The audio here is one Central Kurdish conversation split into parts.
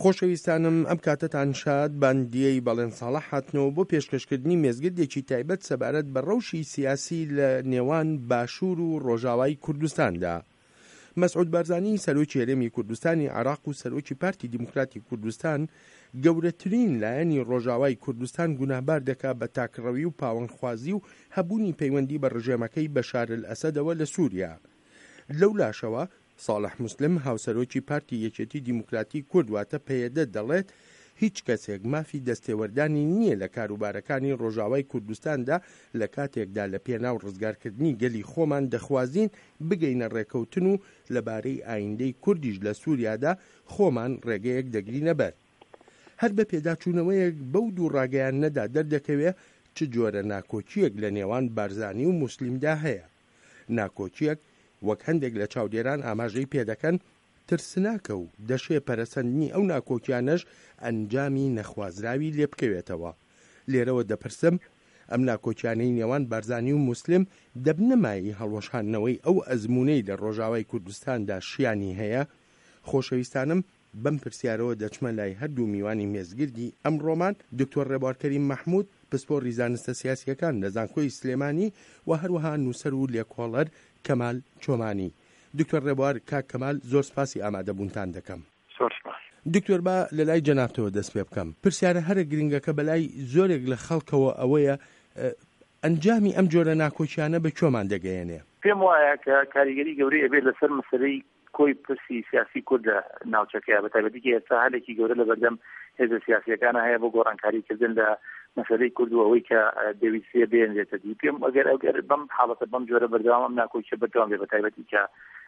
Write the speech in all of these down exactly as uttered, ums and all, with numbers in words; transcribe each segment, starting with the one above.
خۆشەویستانم ئەم کاتتان شاد باندیەی بەڵێن ساڵح هاتنەوە بۆ پێشکەشکردنی مێزگردێکی تایبەت سەبارەت بە ڕەوشی سیاسی لە نێوان باشوور و ڕۆژاوای کوردستاندا. مەسعود بارزانی سەرۆکی هەرێمی کوردستانی عێراق و سەرۆکی پارتی دیموکراتی کوردستان گەورەترین لایەنی ڕۆژاوای کوردستان گوناهبار دەکات بە تاکڕەوی و پاوەندخوازی و هەبوونی پەیوەندی بە ڕژێمەکەی بەشار ئەسەدەوە لە سووریا. لەو لاشەوە ساڵح موسلم هاوسەرۆکی پارتی یەکێتی دیموکراتی کورد واتە پێیەدە دەڵێت هیچ کەسێک مافی دەستێوەردانی نییە لە کاروبارەکانی ڕۆژاوای کوردستاندا لە کاتێکدا لە پێناو ڕزگارکردنی گەلی خۆمان دەخوازین بگەینە ڕێکەوتن و لەبارەی ئایندەی کوردیش لە سووریادا خۆمان ڕێگەیەک دەگرینە بەر. هەر بە پێداچوونەوەیەک بەو دوو ڕاگەیان نەدا دەردەکەوێت چ جۆرە ناکۆچیەک لە نێوان بارزانی و موسلیمدا هەیە. ناکۆچیەک وەک هەندێک لە چاودێران ئاماژەی پێدەکەن ترسناکە و دەشێ پەرەسەندنی ئەو ناکۆکیانەش ئەنجامی نەخوازراوی لێ بکەوێتەوە. لێرەوە دەپرسم ئەم ناکۆکیانەی نێوان بارزانی و موسلم دەبنەمایی هەڵوەشاندنەوەی ئەو ئەزمونەی لە ڕۆژاوای کوردستاندا شیانی هەیە؟ خۆشەویستانم بەم پرسیارەوە دەچمە لای هەردوو میوانی مێزگردی ئەمڕۆمان دکتۆر ڕێبوار کەریم مەحموود پسپۆڕی زانستە سیاسیەکان لە زانکۆی سلێمانی و هەروەها نووسەر و لێکۆڵەر کەمال چۆمانی. دکتۆر ڕێبوار کاک کەمال زۆر سپاسی ئامادەبوونتان دەکەم. دکتۆر با لە لای جەنابتەوە دەست پێ بکەم. پرسیارە هەرە گرنگەکە بەلای زۆرێک لە خەڵکەوە ئەوەیە ئەنجامی ئەم جۆرە ناکۆچیانە بە کۆمان دەگەیەنێ؟ پێم وایە کە کاریگەری گەورەی ئەبێت لەسەر مەسەلەی کۆی پرسی سیاسی کوردە ناوچەکەیە بە تایبەتی کە ئێستا هەلێکی گەورە لە بەردەم هێزە سیاسیەکانە هەیە بۆ گۆڕانکاریکردن لە مەسەلەی کورد و ئەوەی کە دەویستێ بێنرێتە دی. پێم ئەگەر ئەگەر بەم حاڵەتە بەم جۆرە بەردەوام ئەم ناکۆچیە بەردەوام بێ بە تایبەتی کە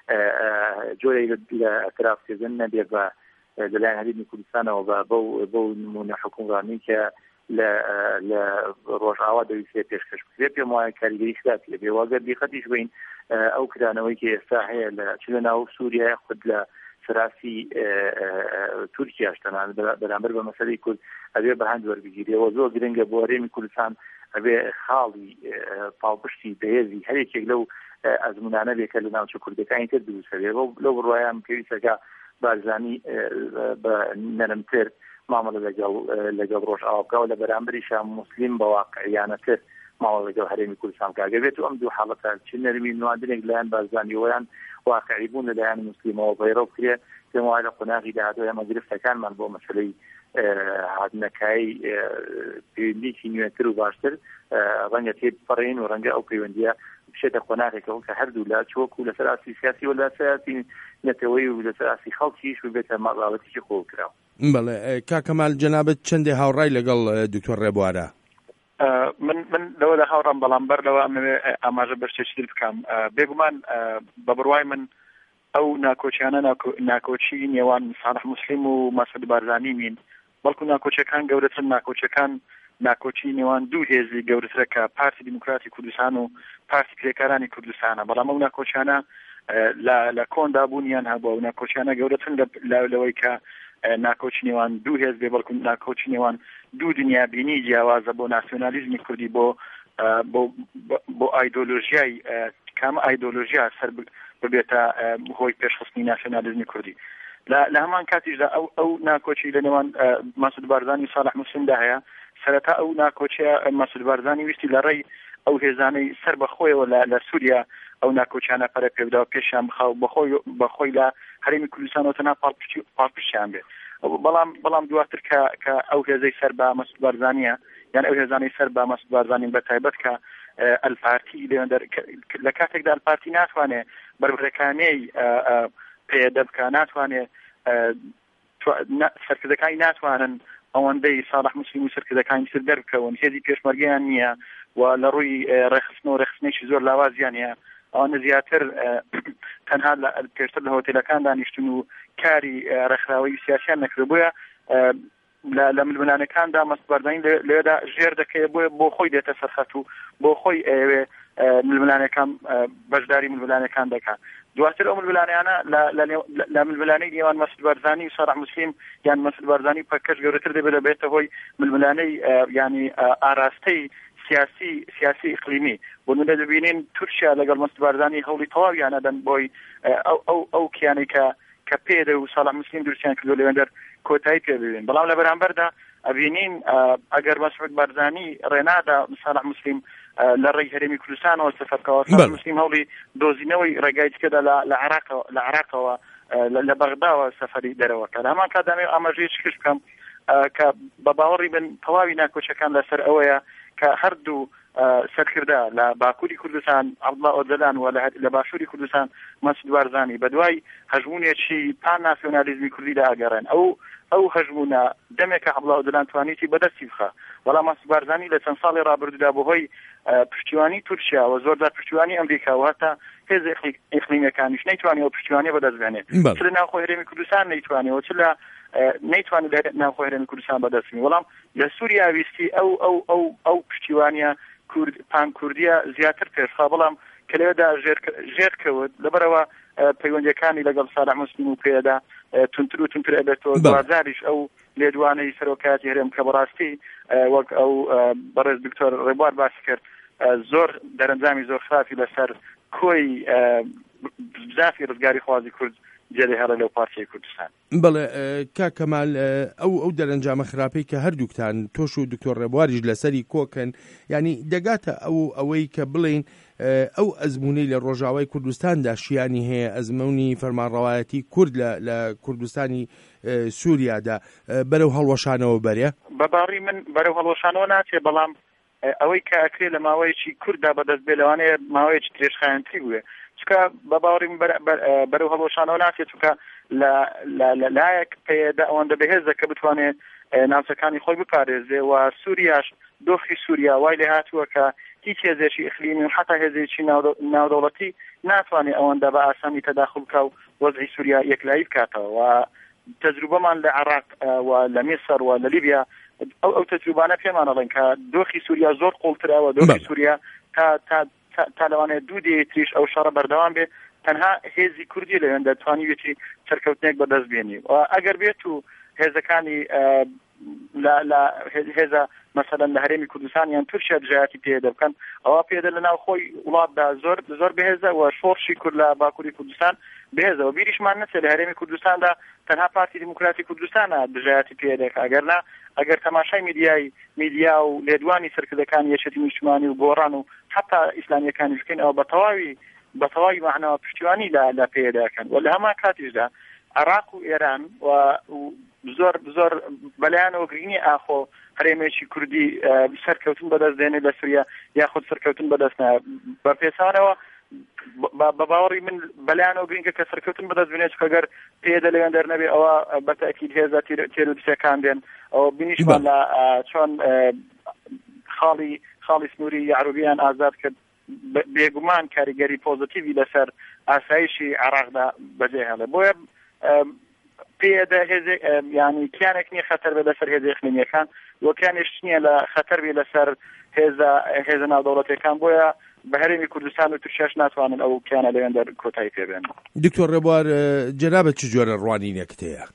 جۆرەی لە ئەترافکردن نەبێ بە لەلایەن هەرێمی کوردستانەوە بە بەو نمونە حکومڕانی کە لە لە ڕۆژئاوا دەویستێ پێشکەش بکرێت. پێم وایە کاریگەری خراپی لەبێ واگەر بیخەتیش بین ئەو کرانەوەی کە ئێستا هەیە لە چ لە ناو سووریا خود لە سەراسی تورکیاش تەنان بەرامبەر بە مەسەلەی کورد ئەبێ بە هەند وەربگیرێەوە زۆر گرنگە بۆ هەرێمی کوردستان ئەبێ خاڵی پاڵپشتی بەهێزی هەرێکێک لەو ئەزمونانە بێکە لە ناوچە کوردەکانی تر دروستەبێ. لەو بڕوایان پێویستەکە بارزانی بە نەرمتر مامەڵە لەگەڵ لەگەڵ ڕۆژئاوا بکەوە لە بەرامبەریشە موسلیم بە واقعیانەتر ماوەڵ لەگەڵ هەرێمی کوردستان کاگە بێت و ئەم دوو حاڵەتە چ نەرمی نواندنێک لایەن بارزانیەوەیان واقعی بوون لەلایەن موسلیمەوە بەیڕۆ بکرێت. پێم وایە لە قۆناغی داهاتوو ئێمە گرفتەکانمان بۆ مەسەلەی هاتنەکایی پەیوەندیی نوێتر و باشتر ڕەنگە تێبپەڕین و ڕەنگە ئەو پەیوەندیە بشێتە قۆناغێکەوە کە هەردوو لە چۆک و لەسەر ئاسی سیاسی و لە سیاسی نەتەوەی و لەسەر ئاسی خەڵکیش و بێتە مەڵاوەتێکی خۆ کراوە. بەڵێ کاک کەمال جەنابەت چەندێ هاوڕای لەگەڵ دکتۆر ڕێبوارە؟ من من لەوە لە هاوڕام بەڵام بەر لەوە ئاماژە بەشتێکی بکەم. بێگومان بە بڕوای من ئەو ناکۆچیانە ناکۆچی نێوان ساڵح موسلیم و مەسعود بارزانی نین، بەڵکو ناکۆچیەکان گەورەترن. ناکۆچیەکان ناکۆچی نێوان دوو هێزی گەورەترە کە پارتی دیموکراتی کوردستان و پارتی کرێکارانی کوردستانە. بەڵام ئەو ناکۆچیانە لە کۆندا بوونیان هەبووە و ناکۆچیانە گەورەترن لەوەی کە ناکۆچی نێوان دوو هێز بێ، بەڵکو ناکۆچی نێوان دوو دنیا بینی جیاوازە بۆ ناسیۆنالیزمی کوردی، بۆ بۆ ئایدۆلۆژیای کام ئایدۆلۆژیا سەر ببێتە هۆی پێشخستنی ناسیۆنالیزمی کوردی. لە هەمان کاتیشدا ئەو ئەو ناکۆچی لە نێوان مەسعود بارزانی و ساڵح موسلیمدا هەیە. سەرەتا ئەو ناکۆچیە مەسعود بارزانی ویستی لە ڕێی ئەو هێزانەی سەر بەخۆیەوە لە سووریا ئەو ناکۆچیانە پەرە پێبداوە پێشیان بخاو بەخۆی بەخۆی لە هەرێمی کوردستانەوە تەنها پاڵپشتیان بێت. بەڵام بەڵام دواتر کە کە ئەو هێزەی سەر بە مەسعود بارزانیە، یان ئەو هێزانەی سەر بە مەسعود بارزانی بە تایبەت کە ئەلپارتی لە کاتێکدا ئەلپارتی ناتوانێت بەربڕەکانەی پێدە بکە، ناتوانێت سەرکردەکانی ناتوانن ئەوەندەی ساڵح موسلیم و سەرکردەکانی تر دەربکەون، هێزی پێشمەرگەیان نییە و لە ڕووی ڕێخستن و ڕێخستنێکی زۆر لاوازیان هەیە. ئەوانە زیاتر تەنها پێشتر لە هۆتێلەکان دانیشتون و کاری ڕێکخراوەی سیاسیان نەکرد. بۆیە لە ململانەکاندا مەسعود بارزانی لێدا ژێر دەکەوێت بۆیە بۆ خۆی دێتە سەرخەت و بۆ خۆی ئەوێ ململانەکان بەشداری ململانەکان دەکات. دواتر ئەو ململانیانە لە ململانەی نێوان مەسعود بارزانی و ساڵح موسلیم یان مەسعود بارزانی پەکەش گەورەتر دەبێت بێتە هۆی ململانەی ینی ئاراستەی سیاسی سیاسی اقلیمی. بۆ نمونە دەبینین تورکیا لەگەڵ مەسعود بارزانی هەوڵی تەواویانەدەن بۆی ئەو ئەو ئەو کیانەی کە کە پێدە و ساڵح موسلیم دروستیان کردو لەوێندەر کۆتایی پێ ببین. بەڵام لە بەرامبەردا ئەبینین ئەگەر مەسعود بارزانی ڕێنادا ساڵح موسلیم لە ڕێی هەرێمی کوردستانەوە سەفەرکەوە، ساڵح موسلیم هەوڵی دۆزینەوەی ڕێگای تکەدا لە عێراقەوە لە بەغداوە سەفەری دەرەوەکە. لە هەمان کاتدامێ ئاماژەیە چکش بکەم کە بە باوەڕی بن تەواوی ناکۆچەکان لەسەر ئەوەیە کە هەردوو سەرکردا لە باکووری کوردستان عەبدوڵڵا ئۆجەلان و لە باشووری کوردستان مەسعود بارزانی بە دوای هەژمونێکی پان ناسیۆنالیزمی کوردیدا ئەگەڕێن. ئەو ئەو هەژمونە دەمێکە عەبدوڵڵا ئۆجەلان توانیتی بەدەستی بخە، بەڵام مەسعود بارزانی لە چەند ساڵی ڕابردوودا بەهۆی پشتیوانی تورکیا و زۆرجار پشتیوانی ئەمریکا و هەتا هێز ئیقلیمیەکانیش نەیتوانیەوە پشتیوانی بەدەستبێنێت، چ لە ناوخۆی هەرێمی کوردستان نەیتوانێەوە، چ لە نەیتوانێت لە ناوخۆی هەرێمی کوردستان بەدەستبێنێت. بەڵام لە سووریا ویستی ئەو ئەو ئەو ئەو پشتیوانیە کورد پان کوردیە زیاتر پێشخا، بەڵام کە لەوێدا ژێرکەوت لەبەرەوە پەیوەندیەکانی لەگەڵ ساڵح موسلیم و پێدا تونتر و تونتر ئەبێتەوە. دوازاریش ئەو لێدوانەی سەرۆکایەتی هەرێم کە بەڕاستی وەک ئەو بەڕێز دکتۆر ڕێبوار باسی کرد زۆر دەرەنجامی زۆر خرافی لەسەر کۆی بزافی ڕزگاری خوازی کورد جێری هەڵە لەو پارچەی کوردستان. بەڵێ کا کەمال ئەو ئەو دەرەنجامە خراپەی کە هەردووکتان تۆش و دکتۆر ڕێبواریش لەسەری کۆکەن، ینی دەگاتە ئەو ئەوەی کە بڵین ئەو ئەزمونەی لە ڕۆژاوای کوردستاندا شیانی هەیە، ئەزممەونی فەرمانڕەوایەتی کورد لە کوردستانی سووریادا بەرەو هەڵوەشانەوە بەرێ؟ بەباڕی من بەرەو هەڵوەشانەوە ناچێ، بەڵام ئەوەی کە ئەکرێ لە ماوەیەکی کووردا بەدەست بێ لەوانەیە ماوەیەکی درێژخایەنتی بووێ، چکە بەباڕی بەرەو هەڵوەشانەوە ناچێت، چکە لە لایەک پێدا ئەوەندە بەهێزە کە بتوانێت ناوچەکانی خۆی بپارێزێ و سووریاش دۆخی سووریا وای لێ هاتووە کە هیچ هێزێکی ئیقلیمی و حتا هێزێکی ناودەوڵەتی ناتوانێت ئەوەندە بە ئاسانی تەداخل بکە و وەزعی سووریا یەکلایی بکاتەوە. و تەجروبەمان لە عێراق و لە میسر و لە لیبیا ئەو ئەو تەجروبانە پێمان ئەڵێن کە دۆخی سووریا زۆر قوڵترەوە، دۆخی سووریا تا تا تا لەوانەیە دوو دێتریش ئەو شەڕە بەردەوام بێ تەنها هێزی کوردی لەوێن دەتوانی وێتی سەرکەوتنێک بەدەست بێنی. و ئەگەر بێت و هێزەکانی لە هێزە مەسەلەن لە هەرێمی کوردستان یان تورکیا دژایەتی پێدا بکەن، ئەوە پێدە لە ناو خۆی وڵاتدا زۆر زۆر بەهێزە و شۆڕشی کورد لە باکووری کوردستان بەهێزەوە. بیریشمان نەچێت لە هەرێمی کوردستاندا تەنها پارتی دیموکراتی کوردستانە دژایەتی پێدەکە، ئەگەرنا ئەگەر تەماشای میدیای میدیا و لێدوانی سەرکردەکانی یەکێتی نیشتیمانی و گۆڕان و حتا ئیسلامیەکانی بکەین، ئەو بەتەواوی بەتەواوی معنەوە پشتیوانی لە پێداکەن. و لە هەمان کاتیشدا عێراق و ئێران و زۆر زۆر بەلایەنەوە گرنگی ئاخۆ هەرێمێکی کوردی سەرکەوتن بەدەست دێنێت لە سووریا یاخود سەرکەوتن بەدەستنا بە پێسانەوە بە باوەڕی من بەلایەنەوە گرنگە کە سەرکەوتن بەدەست بێنێت، کەگەر پێدە لەوێن دەرنەبێ ئەوە بەتەکید هێزە تێروریستەکان دێن. ئەوە بینیشمان لە چۆن خاڵی خاڵی سنووری یعروبیان ئازاد کرد، بێگومان کاریگەری پۆزیتیڤی لەسەر ئاسایشی عێراقدا بەجێ هێڵێ. بۆیە پێدا هێزێک ینی کیانێک نییە خەتەر بێ لەسەر هێزە ئیقلیمیەکان، وەکیانێش نییە لە خەتەر بێ لەسەر هێزە هێزە ناودەوڵەتیەکان. بۆیە بە هەرێمی کوردستان و تورکیاش ناتوانن ئەو کیانە لەوێن دەر کۆتایی پێبێن. دکتۆر ڕێبوار جەنابەت چ جۆرە ڕوانینێکت هەیە؟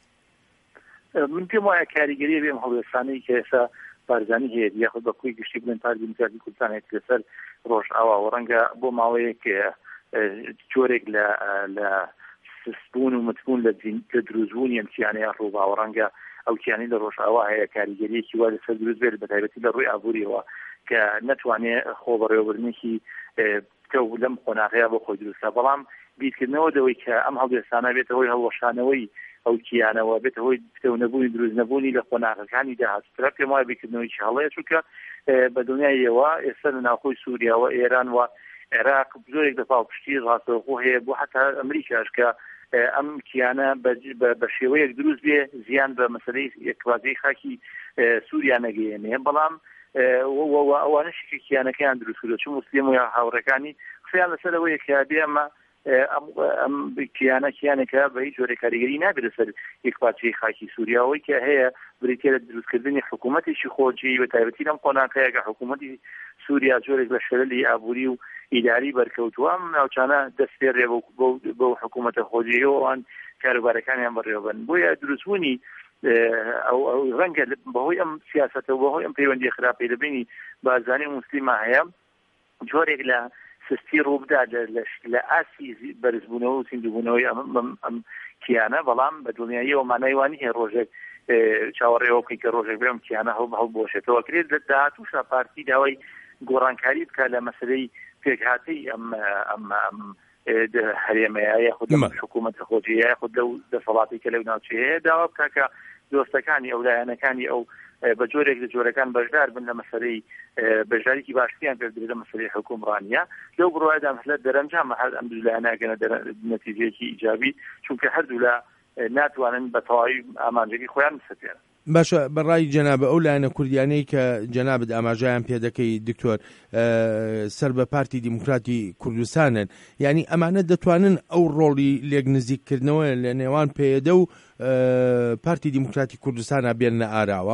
من پێم وایە کاریگەریە بێم هەڵوێستانەی کە ئێستا بارزانی هەیە یاخود بە کوی گشتی بڵێن پارتی دیموکراتی کوردستان هەیە لەسەر ڕۆژئاوا و ڕەنگە بۆ ماوەیەک جۆرێک لە لە سستبوون و متبوون لە دروستبوونی ئەم کیانەیە ڕووباوە ڕەنگە ئەو کیانی لە ڕۆژئاوا هەیە کاریگەریەکی وا لەسەر دروست بێت بەتایبەتی لە ڕووی ئابووریەوە کە نەتوانێت خۆ بەڕێوەبردنێکی کەو لەم خۆناغەیە بۆ خۆی دروستە. بەڵام بیرکردنەوە دەوەی کە ئەم هەڵوێستانە بێتە هۆی هەڵوەشانەوەی ئەو کیانەوە بێتە هۆی پتەونەبوونی دروست نەبوونی لە خۆناغەکانی داهاتووترە پێم وایە بیرکردنەوەیکی هەڵەیە، چونکە بە دنیایەوە ئێستا لە ناوخۆی سووریاوە ئێران و عێراق زۆرێک دەپاڵ پشتی ڕاستەوخۆ هەیە بۆ حتا ئەمریکاش کە ئەم کیانە بە شێوەیەک دروست بێ زیان بە مەسەلەی یەکوازەی خاکی سووریا نەگەیەنێ. بەڵام ئەوانەشی کیانەکەیان دروست کردو چون موسلیم و یا هاوڕەکانی خیان لەسەرەوەی کە بێ ئەمە ئەم کیانە کیانێکە بە هیچ جۆرە کاریگەری نابێت لەسەر یەکپارچەی خاکی سووریاوەی کە هەیە بریتێ لە دروستکردنی حکوومەتێکی خۆجی بە تایبەتی لەم قۆناغەیە کە حکوومەتی سووریا جۆرێک لە شەرەلی ئابووری و ئیداری بەرکەوتووە ئەم ناوچانە دەست پێڕێ بۆ حکوومەتە خۆجیەوەوان کاروبارەکانیان بەڕێوەبن. بۆیە دروستبوونی ئەو ڕەنگە بەهۆی ئەم سیاسەتە و بەهۆی ئەم پەیوەندی خراپەی لەبینی بارزانی موسلیمە هەیە جۆرێک لە سستی ڕووبدا لە ئاسی بەرزبوونەوە و سیندوبوونەوەی ئەم کیانە. بەڵام بە دڵنیاییەوە مانای وانی هەیە ڕۆژێک چاوەڕێەوە بکەین کە ڕۆژێک بێم کیانە هەڵ هەڵبۆشێتەوە کرێت لە داهاتووشە پارتی داوای گۆڕانکاری بکە لە مەسلەی پێکهاتەی ئەم ئەم هەرێمەیە یاخود حکوومەتە خۆجیە یاخود لەو دەسەڵاتی کە لەو ناوچەیە داوا بکە کە دۆستەکانی ئەو لایەنەکانی ئەو بە جۆرێک لە جۆرەکان بەشدار بن لە مەسلەی بەشداریکی باشتیان پێدرێت لە مەسلەی حکومڕانیە لەو بڕواایدا مەسلەت دەرەنجام هەر ئەم دوو لایەنەگەنە نەتیجەیەکی ئیجابی چونکە هەردوو لە ناتوانن بە تەواوی ئامانجێکی خۆیان بسەتێنن. باشە بەڕای جەنابە ئەو لایەنە کوردیانەی کە جەنابەت ئاماژەیان پێ دەکەی دکتۆر سەر بە پارتی دیموکراتی کوردستانن یعنی ئەمانە دەتوانن ئەو ڕۆڵی لێک نزیککردنەوە لە نێوان پێدە و پارتی دیموکراتی کوردستانە بێنە ئاراوە.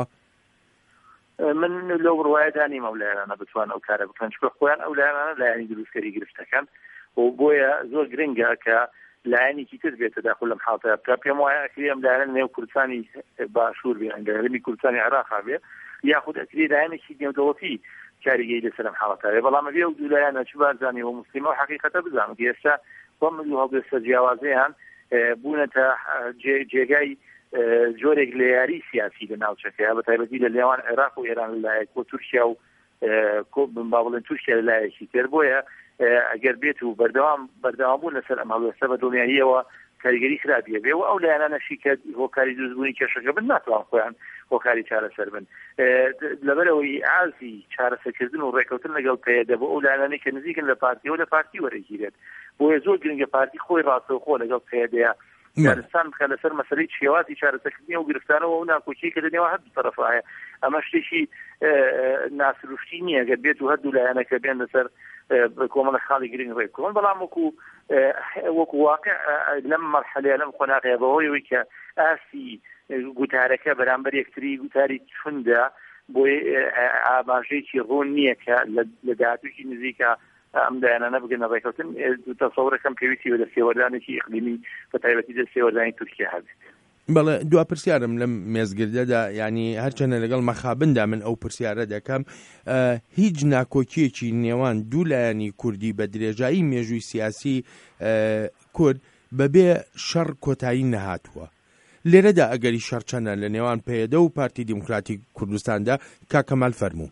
من لەو ڕواایەدانی ئەو لایەنانە بتوان ئەو کارە بکەن چکە خۆیان ئەو لایەنانە لایەنی دروستکەری گرفتەکەن و بۆیە زۆر گرنگە کە لایەنێکی تر بێتە داخل لەم حاڵەتە بکە. پێم وایە ئەکری ئەم لایەنە نێو کوردستانی باشوور بێ هەنگاوی کوردستانی عێراق بێ یاخود ئەکری لایەنێکی نێودەوڵەتی کاریگەری لەسەر ئەم حاڵەتە بێ بەڵام ئەوێ دوو لایەنە چ بارزانانی و موسلیمە و حەقیقەتە بزانن کە ئێستا بۆ مدوو هەڵبێستە جیاوازەیان بوونەتە جێگای جۆرێک لە یاری سیاسی لە ناوچەکەیە بە تایبەتی لە لێوان عێراق و ئێران لەلایەک و تورکیا و با بڵێن تورکیا لەلایەکی تر بۆیە ئەگەر بێت و بەردەوام بەردەوامبوون لەسەر ئەم هەڵوێستە بە دڵنیاییەوە کاریگەری خراپیە بێ و ئەو لایەنانەشی کە هۆکاری دروستبوونی کێشەکە بن ناتوان خۆیان هۆکاری چارەسەر بن لەبەرەوەی ئازی چارەسەرکردن و ڕێکەوتن لەگەڵ پێدە بۆ ئەو لایەنانەی کە نزیکن لە پارتی و لە پارتی وەرەگیرێت بۆیە زۆر گرنگە پارتی خۆی ڕاستەوخۆ لەگەڵ پێدەیە دارستان بکە لەسەر مەسەلەی شێواتی چارەسەرکردنی و گرفتانەوە و ناکۆچی کە لەنێوە هەردوو تەرەفایە ئەمە شتێکی ناسروشتی نییە گەر بێت و هەردوو لایەنەکە بێن لەسەر کۆمەڵە خاڵی گرنگ ڕێ بکەون بەڵام وەکو وەکو واقع لەم مەرحەلەیە لەم خۆناغەیە بەهۆیەوەی کە ئاسی گوتارەکە بەرامبەر یەکتری گوتاری چوندا بۆی ئاماژەیەکی ڕوون نییە کە لە داهاتووی نزیکە ئەم دایانانە بگەنە ڕێکەوتن تەسەوڕەکەم پێویستی بە دەستێوەردانێکی ئیقلیمی بە تایبەتی دەستێوەردانی تورکیا هەبێت. بەڵێ دوا پرسیارم لەم مێزگردەدا ینی هەرچەنە لەگەڵ مەخابندا من ئەو پرسیارە دەکەم هیچ ناکۆکیەکی نێوان دوو لایەنی کوردی بە درێژایی مێژووی سیاسی کورد بەبێ شەڕ کۆتایی نەهاتووە لێرەدا ئەگەری شەڕچەنە لە نێوان پێدە و پارتی دیموکراتی کوردستاندا کاکەمال فەرموو.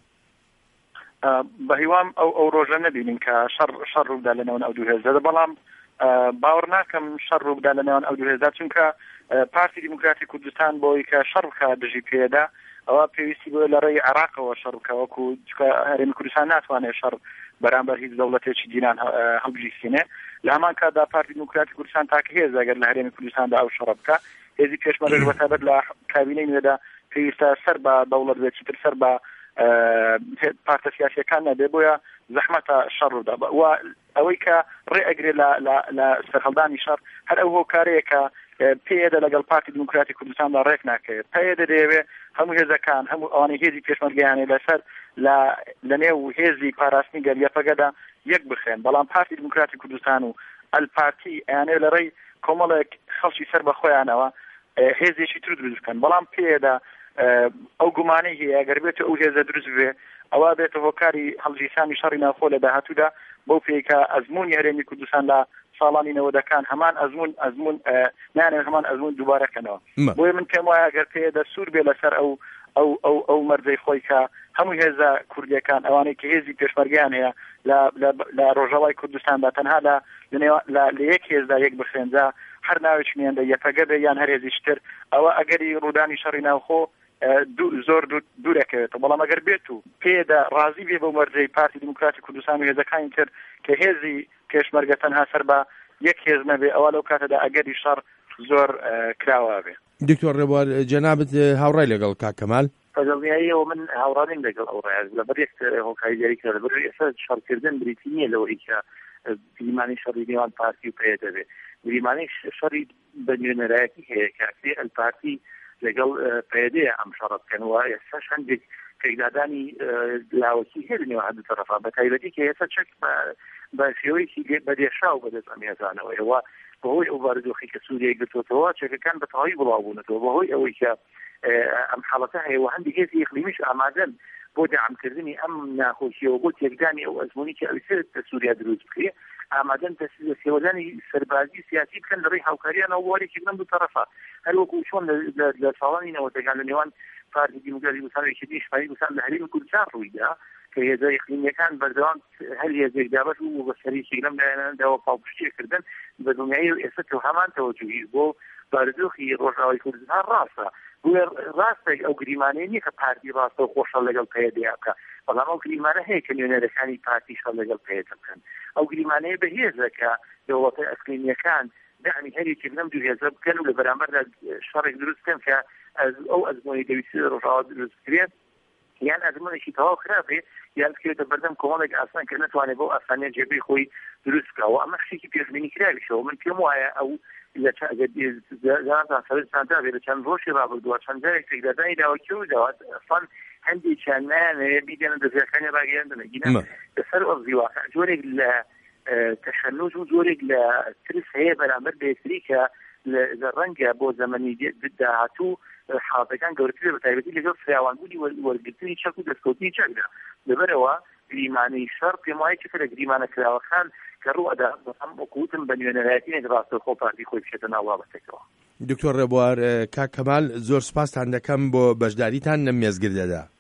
بە هیوام ئەو ئەو ڕۆژە نبینین کە شەڕ شەڕ ڕوودا لە نێوان ئەو دوو هێزە بەڵام باوەڕ ناکەم شەڕ ڕوودا لە نێوان ئەو دوو هێزە چونکە پارتی دیموکراتی کوردستان بۆی کە شەڕ بکە دژی پێدا ئەوە پێویستی بۆ لە ڕێی عێراقەوە شەڕ بکە وەکو هەرێمی کوردستان ناتوانێت شەڕ بەرامبەر هیچ دەوڵەتێکی دیران هەڵبژێنێ لە هەمان کاتدا پارتی دیموکراتی کوردستان تاکە هێز ئەگەر لە هەرێمی کوردستاندا ئەو شەڕ بکە هێزی پێشمەرگ بەتابەت لە کابینەی نوێدا پێویستە سەر بە دەوڵەت بێت تر سەر بە پارتە سیاسیەکان نەبێ بۆیە زەحمەتە شەڕ ڕوودا و ئەوەی کە ڕێ ئەگرێ لە سەرهەڵدانی شەڕ هەر ئەو هۆکارەیە کە پێدە لەگەڵ پارتی دیموکراتی کوردستاندا ڕێک ناکەوێت پێدە دەیەوێ هەموو هێزەکان هەموو ئەوانەی هێزی پێشمەرگیانێ لەسەر لە نێو هێزی پاراستنی گەریەپەگەدا یەک بخێن بەڵام پارتی دیموکراتی کوردستان و ئەلپارتی ئەیانێ لە ڕێی کۆمەڵێک خەڵکی سەر بە خۆیانەوە هێزێکی تر دروست بکەن بەڵام پێدا ئەو گومانەی هەیە ئەگەر بێت ئەو هێزە دروست بێ ئەوە بێتە هۆکاری هەڵگیرسانی شەڕی ناوخۆ لە داهاتوودا بەو پێیکە ئەزموونی هەرێمی کوردستان لە ساڵانی نەوەدەکان هەمان ئەزمون ئەزمون نانێت هەمان ئەزمون دووبارەکەنەوە بۆیە من پێم وایە ئەگەر پێدا سوور بێ لەسەر ئەو ئەو ئەو ئەو مەرجەی خۆی کە هەموو هێزە کوردیەکان ئەوانەی کە هێزی پێشمەرگیان هەیە لە ڕۆژەوای کوردستاندا تەنها لە یەک هێزدا یەک بخێنجا هەر ناوێکی نیان یەپەگە بێ یان هەر هێزیشتر ئەوە ئەگەری ڕوودانی شەڕی ناوخۆ زۆر دوورەکەوێتەوە بەڵام ئەگەر بێت و پێدا ڕازی بێ بۆ مەرجەی پارتی دیموکراتی کوردستان و هێزەکانی تر کە هێزی پێشمەرگە تەنها سەر بە یەک هێز نەبێ ئەوە لەو کاتەدا ئەگەری شەڕ زۆر کراوە بێ. دکتۆر ڕێبوار جەنابەت هاوڕای لەگەڵ کاکەمال فەزڵنیاییەوە من هاوڕانیم لەگەڵ ئەو ڕێز لەبەر یەک هۆکاری دیاریکرا لەبەر ئێستا شەڕکردن بریتی نییە لەوەی کە گریمانی شەڕی نێوان پارتی و پێدە بێ گریمانی شەڕی بە نوێنەرایەتی هەیە کاکسێ ئەلپارتی لەگەڵ پێدەیە ئەم شەڕ بکەنەوە ئێستاش هەندێک پێکدادانی لاوەکی هەیە لەنێوە هەردوو تەرەفا بە تایبەتی کە ئێستا چەک بە شێوەیەکی بەدێشاو بەدەست ئەمیێزانەوە ئێوە بەهۆی ئەو بارودۆخی کە سووریای گرتوتەوە چەکەکان بە تەواوی بڵاوبوونەتەوە بەهۆی ئەوەی کە ئەم حاڵەتە هەیە هەندێک هێزی ئیقلیمیش ئامادەن بۆ دەعامکردنی ئەم ناخۆشیەوە بۆ تێکدانی ئەو ئەزموونی کە ئەویسێت لە سووریا دروست بکرێ ئامادەن سێوەدانی سەربازی سیاسی بکەن لە ڕێی هاوکاریانەوە وەرێکێکم دوو تەرەفە هەروەکو چۆن لە ساڵانی نەوەتەکان لە نێوان پارتی دیموکراسی کوردستان و یەکێتی نیشتیمانی کوردستان لە هەرێمی کوردستان ڕوویدا کە هێزە ئیقلیمیەکان بەردەوام هەر هێزێک دابەت و بە سەریشێک لەم لایەنەداوە پاڵپشتیەکردن بە دنیای و ئێستا تۆ هەمان تەوەجوهی بۆ بارودۆخی ڕۆژاوای کوردستان ڕاستە بۆ ڕاستێک ئەو گریمانەیە نییە کە پارتی ڕاستە و خۆشە لەگەڵ پەیەدەیە بکە بەڵام ئەو گریمانە هەیە کە نوێنەرەکانی پارتیشە لەگەڵ پەیەدە بکەن ئەو گریمانەیە بەهێزە کە دەوڵەتە ئەقلیمیەکان دەعنی هەرێکی لەم دوو هێزە بکەن و لە بەرامبەردا شەڕێک دروست بکەن کە ئەو ئەزموونی دەویستی ڕۆژاوا دروست کرێت یان ئەزمونێکی تەواو خراپێ یان بکرێتە بەردەم کۆمەڵێک ئاسان کە نەتوانێت بۆ ئاسانیە جێبەی خۆی دروست بکەوە ئەمە شتێکی پێشبینی کراویشەوە من پێم وایە ئەو لە سەرساندا بێت لە چەند ڕۆژی ڕابردووە چەند جارێک تێکدادانی داواکێ و داوات ئەسان هەندێکیان نایانەوێ بیدێنە دەستگاکانی ڕاگەیاندنە گینە لەسەر ئەرزی واقع جۆرێک لە تەشەنوج و جۆرێک لە ترس هەیە بەرامبەر بێتری کە لە ڕەنگە بۆ زەمەنی داهاتوو حاڵەتەکان گەورەتر بە تایبەتی لەگەڵ فراوانبوونی وەرگرتنی چەک و دەستکەوتنی چەکدا لەبەرەوە گریمانەی شەڕ پێم وایە چ لە گریمانە کراوەکان کە ڕوئەدا ئەم وەکوتم بە نوێنەرایەتی ڕاستە خۆ پارتی خۆی بچێتە ناو بابەتێکەوە. دکتۆر ڕێبوار کاک کەمال زۆر سوپاسان دەکەم بۆ بەشداریتان لەم مێزگردەدا.